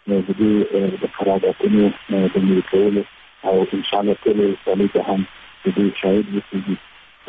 د قراردادونو د ملي کولو او ان شاء الله ټول ولایت هم د شاهد وي.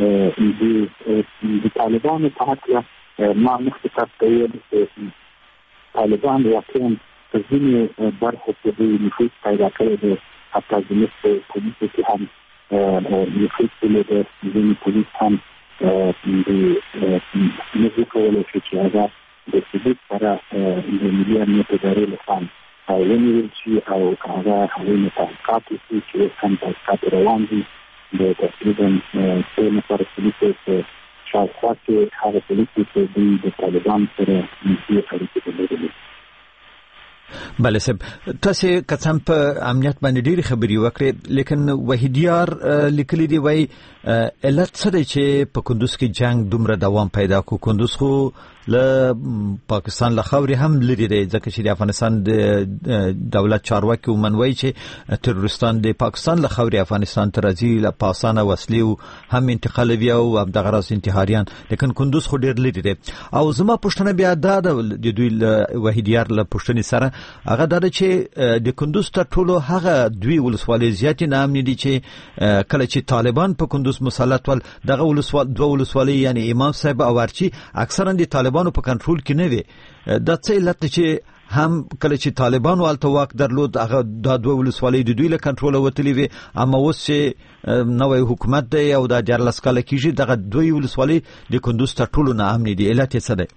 د طالبانو په حق ما مخکې ویل چې طالبان واقعا په ځینې برخو کې د نفوذ پیدا کړی دی، حتی زموږ په پولیسو کې هم نفوذ کړی دی. ځینې پولیس هم موږ وکولی شو چې هغه د ثبوت سره د ملي امنیت ادارې لخوا ونیول شي او هغوی نه تحقیقات وشي چې اوس هم تحقیقات روان دي. د تقریبا 3 نفره پولیسو په شاوخوا کې هغه پولیسو چې دوی د طالبانو سره نږدې اړیکې درلودلې. بله صاحب، تاسو قسم په امنیت باندې ډېرې خبرې وکړې، لیکن وحیدیار لیکلي دی وایي علت څه دی چې په کندوز کې جنگ دومره دوام پیدا کو؟ کندوز خو له پاکستان له خاورې هم لري دی، ځکه چې د افغانستان د دولت چارواکي ومنوي چې تروریستان د پاکستان له خاورې افغانستان ته راځي، له پاسانه وسلې هم انتقالوي او همدغه راز انتحاریان، لیکن کندوز خو ډېر لري دی. او زما پوښتنه بیا دا ده د دوی وحیدیار له پوښتنې سره، هغه دا ده چې د کندوز تر ټولو هغه دوی ولسوالۍ زیاتې ناامنې دي چې کله چې طالبان په کندوز مسلط ول، دغه دوه ولسوالۍ یعنی امام صاحب او ارچی اکثرا د طالبانو په کنټرول کې نه وي. دا څه علت چې هم کله چې طالبانو هلته واک درلود هغه دا دوه ولسوالۍ د دوی له کنټروله وتلې وي، اما اوس چې نوی حکومت دی او دا 14 کاله کېږي دغه دوی ولسوالۍ د کندوز تر ټولو ناامنې دي. علت یې څه دی؟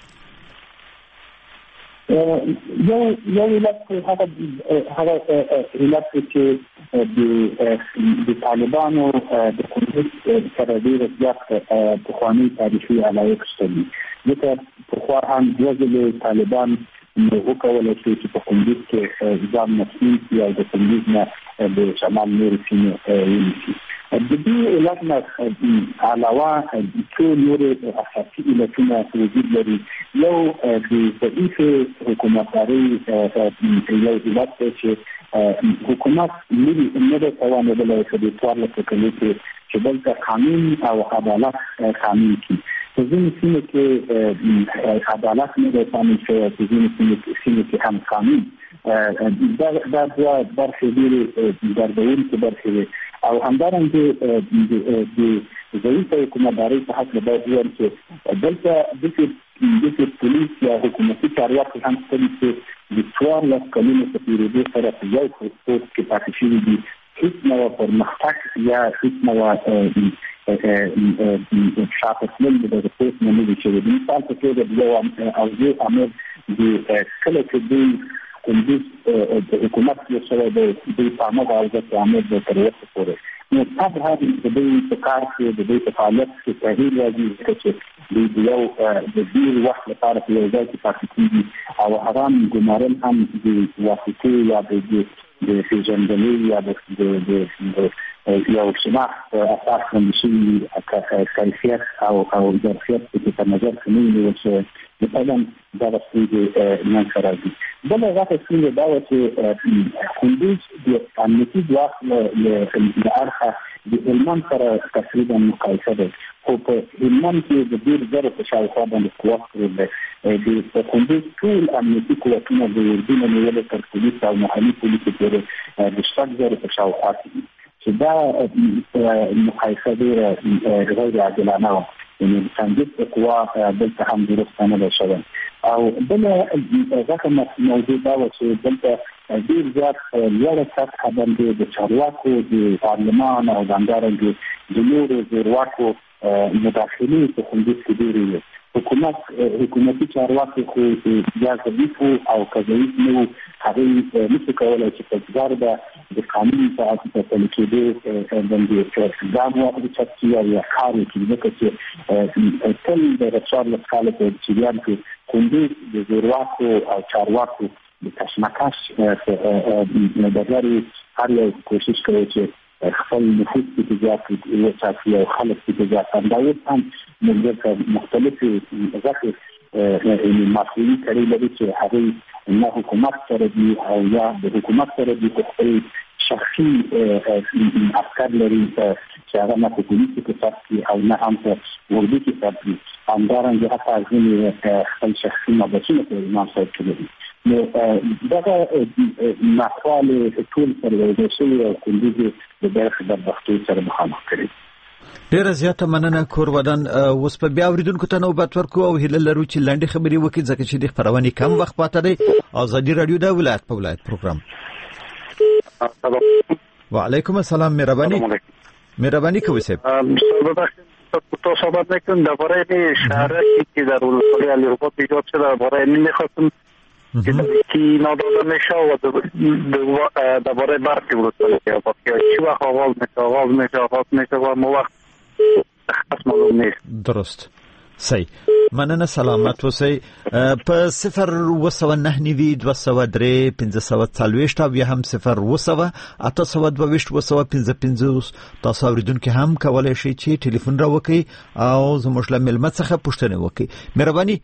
یو علت هغه علت چې د طالبانو د کندوز سره ډېر زیات پخواني تاریخي علایق شته دي. ځکه پخوا هم دوه ځلې طالبان وکولی شي چې په کندوز کې ځان مسؤل کړي او د کندوز نه د شمال نورې سیمې ونیسي. د دې علت نه علاوه څو نورې اساسي علتونه وجود لري. یو د ضعیفې حکومتدارۍ یو علت دی چې حکومت نه دی توانېدلی په دې 14 کلونو کې چې دلته قانون او عدالت تامین کړي. په ځینې سیمو کې عدالت نه دی تامین شوی، په ځینې سیمو کې هم قانون. دا دوه برخې ډېرې دردونکې برخې دي. او همدارنګه د ضعیفه حکومتدارۍ په هکله باید ووایم چې دلته دغه پولیس یا حکومتي چارواکي هم شته چې د 14 کلونو په تېرېدو سره په یو پوسټ کې پاتې شوي دي. هېڅ نوع پرمختګ یا هېڅ نوع شاته تلل د دغه پوسټ نه دي شوي. د مثال په توګه یو امر کله چې دوی کندوز د حکومت یو سره د پامه غوښتل امر د تر وخت پورې نو طبعا د دوی په کار کې د دوی په فعالیت کې تغییر راځي چې د یو د ډېر وخت لپاره په یو ځای کې پاتې کېږي او هغه ګمارل هم د واسطې یا د پیژندنې یا د یو شناخت اساس باندې شوي کیفیت او ظرفیت په نظر کې نه نیول شوی. د علم دغه ستونزې منځته راځي. بله غټه ستونزه دا وه چې کندوز د امنیتي ځواک له اړخه د هلمند سره تقریبا مقایسه ده، خو په هلمند کې د ډېر زرو په شاوخوا باندې قوت پروت دی. د کندوز ټول امنیتي قوتونه د اردو نه نیولې تر پولیس او محلي پولیسو پورې د 6 زرو په شاوخوا کې دي چې دا مقایسه ډېره غیر عادلانه وه. یعنې تنظیم قوا دلته هم درسته نه ده شوی. او بله غټه موضوع دا وه چې دلته ډېر زیات لوړه سطحه باندې د چارواکو د پارلمان او همدارنګه د نورو زورواکو مداخلې په کندوز کې ډېرې وې. حکومتي چارواکي خو یا ضعیف او که ضعیف نه وو هغوی نشي کولی چې په ګزار د قانون په پلي کېدو باندې اقدام واخلي او یا کار وکړي. ځکه چې تل د 14 کاله په جریان کې کندوز د زورواکو او چارواکو د کشمکش د لارې هر یو کوشش کوي چې خپل نفوذ په زیات وساتي او خلک په زیات اندازه هم موږ مختلفې ځکه مسؤلي کړي لري چې هغه نه حکومت سره دي او یا د حکومت سره دي خپل شخصي افکار لري چې هغه نه په پولیسو کې ساتي او نه هم په اردو کې ساتي. همدارنګه حتی ځینې خپل شخصي مباحثونه په امام صاحب کې لري. نو دغه نحوال ټول سره د شوی او کندوز د برخه د بختو سره مخامخ کړي. ډیره زیاته مننه کور ودان. اوس په بیا اوریدونکو ته نوبت ورکو او هیله لرو چې لاندې خبري وکړي ځکه چې د خبرونه کم وخت پاتې دی. ازادي رادیو د ولایت په ولایت پروګرام. وعلیکم السلام. مهرباني کوي صاحب. تو صحبت نکنم درباره شهرکی که در ولسوالی علیرباد ایجاد شده درباره این میخواستم که ناداده میشه و درباره برخی ولسوالی علیرباد که چی وقت آغاز میشه و ما وقت خاص معلوم نیست. درست. صحیح. مننه سلامت اوسئ. په 019 203 540 او یا هم 0 822 تاسو اوریدونکو هم کولای شئ چې ټلیفون را وکړئ او زموږ له ملمت څخه پوښتنه وکړئ. مهرباني.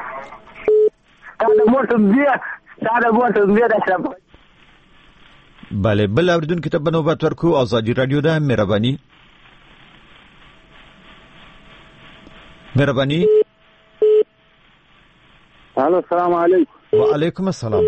بله بل اوریدونکو ته بنوبت ورکو. ازادي رادیو ده. مهرباني. الو السلام علیکم. وعلیکم السلام.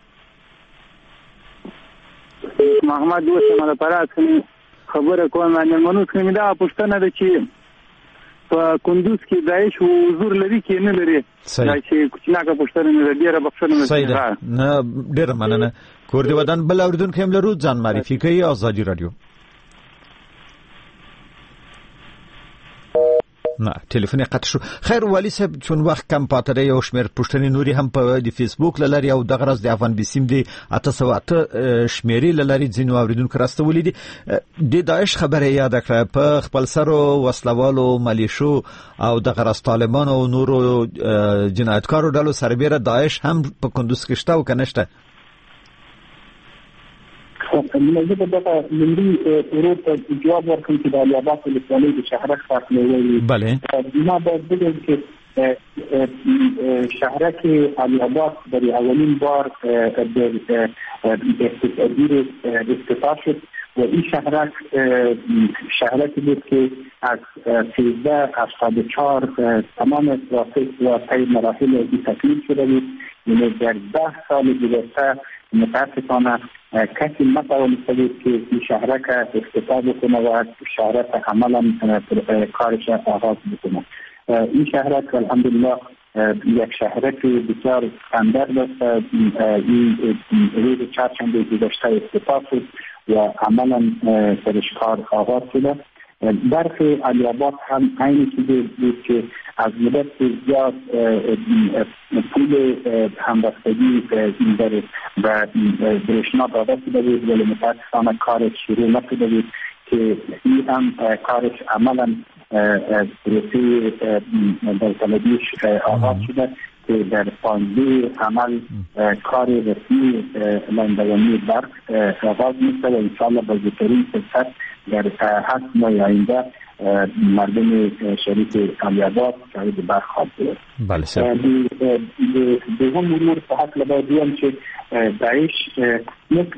محمد وسیم د پرات خبره کوم باندې منو کوم دا پښتنه ده چې په کندوز کې داعش حضور لري کې نه لري. دا چې کوچناکه پښتنه نه ډیره بخښنه نه ډیره مننه. کور دی ودان بل اوریدونکو هم لرو. ځان معرفي کوي. ازادي رادیو. نه ټلیفون قطع شو. خیر والی صاحب چون وخت کم پاتې دی یو شمېر پوښتنې نوري هم په د فیسبوک لاري او د غرض د افغان بسیم دی 808 شمیرې لاري ځینو اوریدونکو راستولې دي. د داعش خبره یاد کړه په خپل سرو وسلوالو ملیشو او د غرض طالبان او نورو جنایتکارو ډلو سربېره داعش هم په کندوز کې شته او کنهشته. زه به دغه لومړي ورور ته جواب ورکړم چې د الیاباد ولسوالۍ د شهرک فاصله وایي. بله ما باید بگم که شهرک الیاباد برای اولین بار در اقتصادی افتتاح شد و این شهرک بود که از 1384 تمام ترافیک و طی مراحل این تکمیل شده بود. یعنی در 10 سال گذشته متاسفانه کسی نتوانسته بود که این شهرک افتتاح بکنه و شهرک عملا کارش آغاز بکنه. این شهرک الحمدلله یک شهرک بسیار استاندارد است. این روز چهارشنبه گذشته افتتاح شد و عملا سرش کار آغاز شده. برخی علیاباد هم aynı چیزی بود که از مدت زیاد پول همبستگی در و برشنا داده شده بود ولی متاسفانه کارش شروع نشده بود که این هم کارش عملا پروسه داوطلبیش آغاز شده که در پایان‌جوی عمل کار رسمی لاندگانی برق آغاز میشه و انشاءالله با زودترین فرصت در 7 ماه آینده مردم شریف الیاباد شاهد برق خواهد بود. بله سر. دوم مرور به حق لبادیم که داعش یک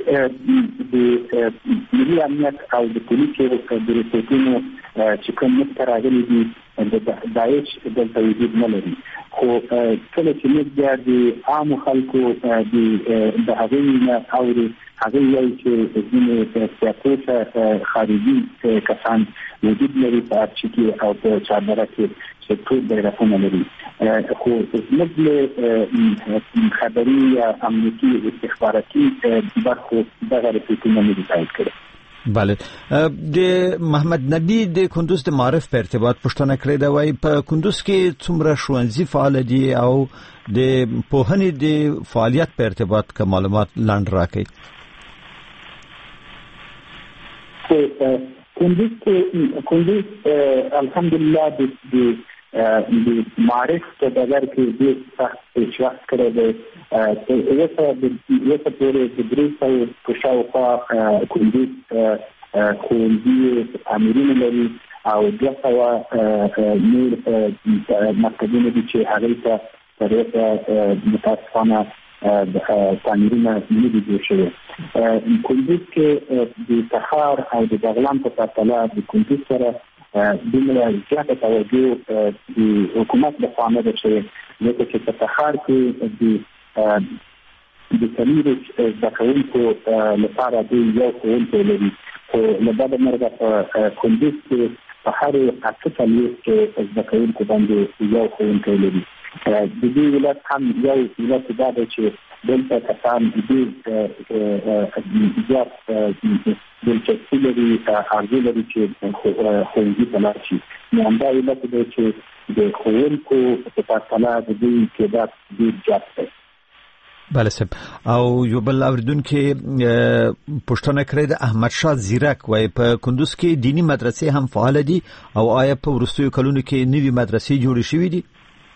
ملی امنیت او د پولیس د ریپورتونو چې کوم متراغلي دي داعش دلته وجود نه لري. خو کله چې موږ د عام خلکو د هغوی نه اورو هغوی وایي چې ځینې سیاست خارجي کسان وجود لري په ارچي کې او په چهاربره کې چې ټول بیرغونه لري. خو موږ له خبري یا امنیتي استخباراتي برخو دغه ریپورتونه نه دي تایید کړي. بله د محمد نبی د کندوز د معرف په ارتباط پوښتنه کړې ده. وایي په کندوز کې څومره ښوونځي فعال دي او د پوهنې د فعالیت په ارتباط که معلومات لاندې راکړي. کندوز الحمدلله د معرف په ډګر کې ډېر سخت پیشرفت کړی دی. اوسه پورې د 300 په شاوخوا کندوز ښوونځي تعمیرونه لري او 200 نور مکتبونه دي چې هغوی ته تر اوسه متاسفانه تعمیرونه نه دي جوړ شوي. کندوز کې د تخار او د بغلان په پرتله د کندوز سره دومره زیاته توجه د حکومت لخوا نه ده شوې ځکه چې په تخار کې د د څلورو زده کوونکو لپاره دوی یو ښوونکی لري خو له بده مرغه په کندوز کې په هرې 8 زده کوونکو باندې یو ښوونکی لري. د دې ولایت هم یو علت دا ده چې دلته کسان ډېر زیات دلچسپي لري، ارزو لري چې ښوونځي ته لاړ شي. نو همدا علت دی چې د ښوونکو په پرتله د دوی تعداد ډېر زیات دی. بله صاحب، او یو بل اوریدونکي پوښتنه کړې ده، احمد شاه زیرک وایي په کندوز کې دینی مدرسې هم فعال دي او آیا په وروستیو کلونو کې نوې مدرسې جوړې شوې دي؟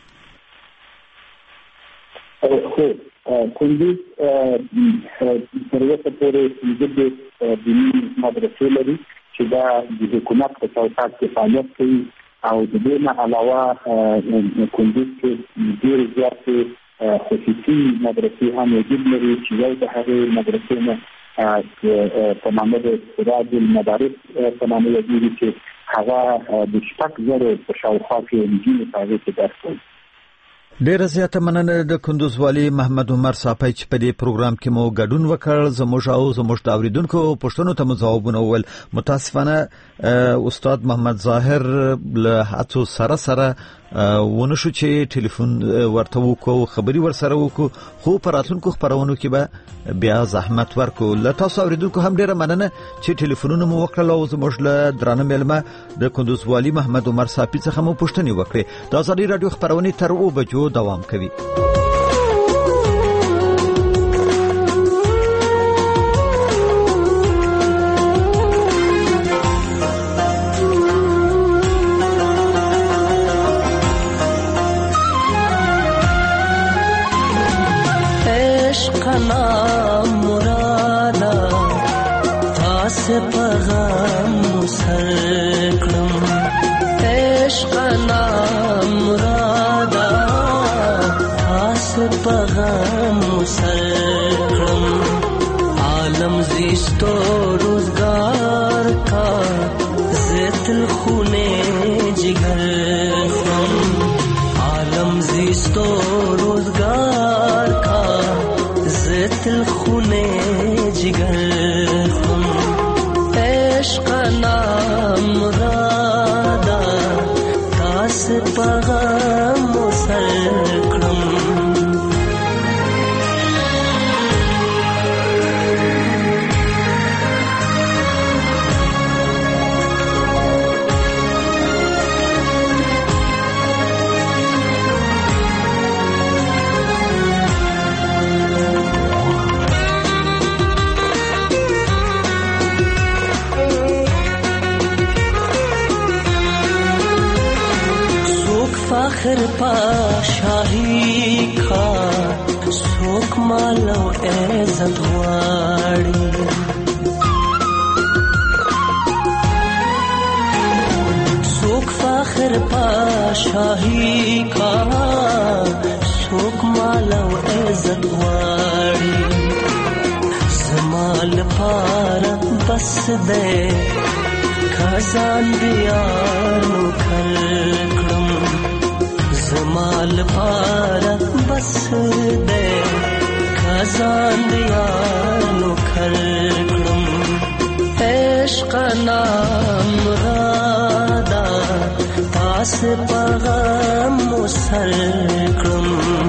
خو کندوز تر اوسه پورې پنځه دیني مدرسې لري چې دا د حکومت په چوکاټ کې فعالیت کوي او د دې نه علاوه کندوز کې ډېر زیاتې خصوصي مدرسې هم وجود لري چې یو د هغې مدرسې نه په نامه د سراج المدارس په نامه یادېږي چې هغه د 6,000 په شاوخوا کې نجونې په هغې کې درس کوي. ډیره زیاته مننه د کندوز والي محمد عمر صاحب چې په دې پروګرام کې مو ګډون وکړ. زموږ د اوریدونکو پوښتنو ته مو ځوابونه وویل. متاسفانه استاد محمد ظاهر له هڅو سره ونشو چې ټلیفون ورته وکړو، خبري ورسره وکړو، خو په راتلونکو خبرونو کې به بیا زحمت ورکړو. له تاسو اوریدونکو هم ډیره مننه چې ټلیفونونه مو وکړل او زموږ له درانه مېلمه د کندوز والي محمد عمر صاحب څخه مو پوښتنې وکړې. د ازادي رادیو خبرونه تر 2 بجو دوام کوي. आलम जिस्तो रोजगार का ज़ितल खूने जिगर आलम जिस्तो रोजगार का ज़ितल खूने जिगर इश्क़ नाम मुरादा तास पैगाम मुसलक्रम فخر پاشاہی کا سوک مالو عزت واڑی سوک فخر پاشاہی کا سوک مالو عزت واڑی زمال پار بس دے خزان دیانو کھلکم زمال پار بس دے خزان دیانو کھلکم عشق نام مرادا پاس پیغام مسلکم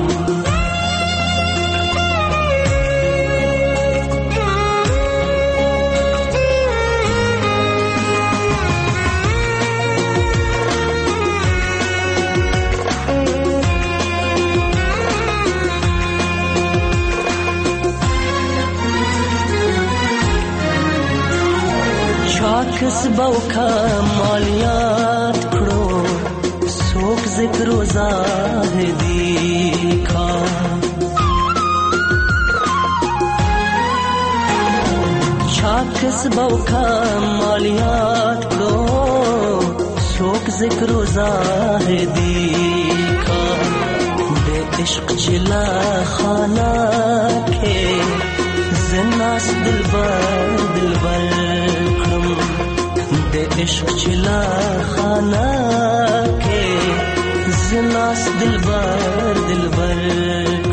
کسبو کا مالیات کړو څوک ذکر و زاهدی کا چا کسبو کا مالیات کړو څوک ذکر و زاهدی کا د عشق چلا خانہ کې زناس دلبر عشق چلا خانہ کے زناس دلبر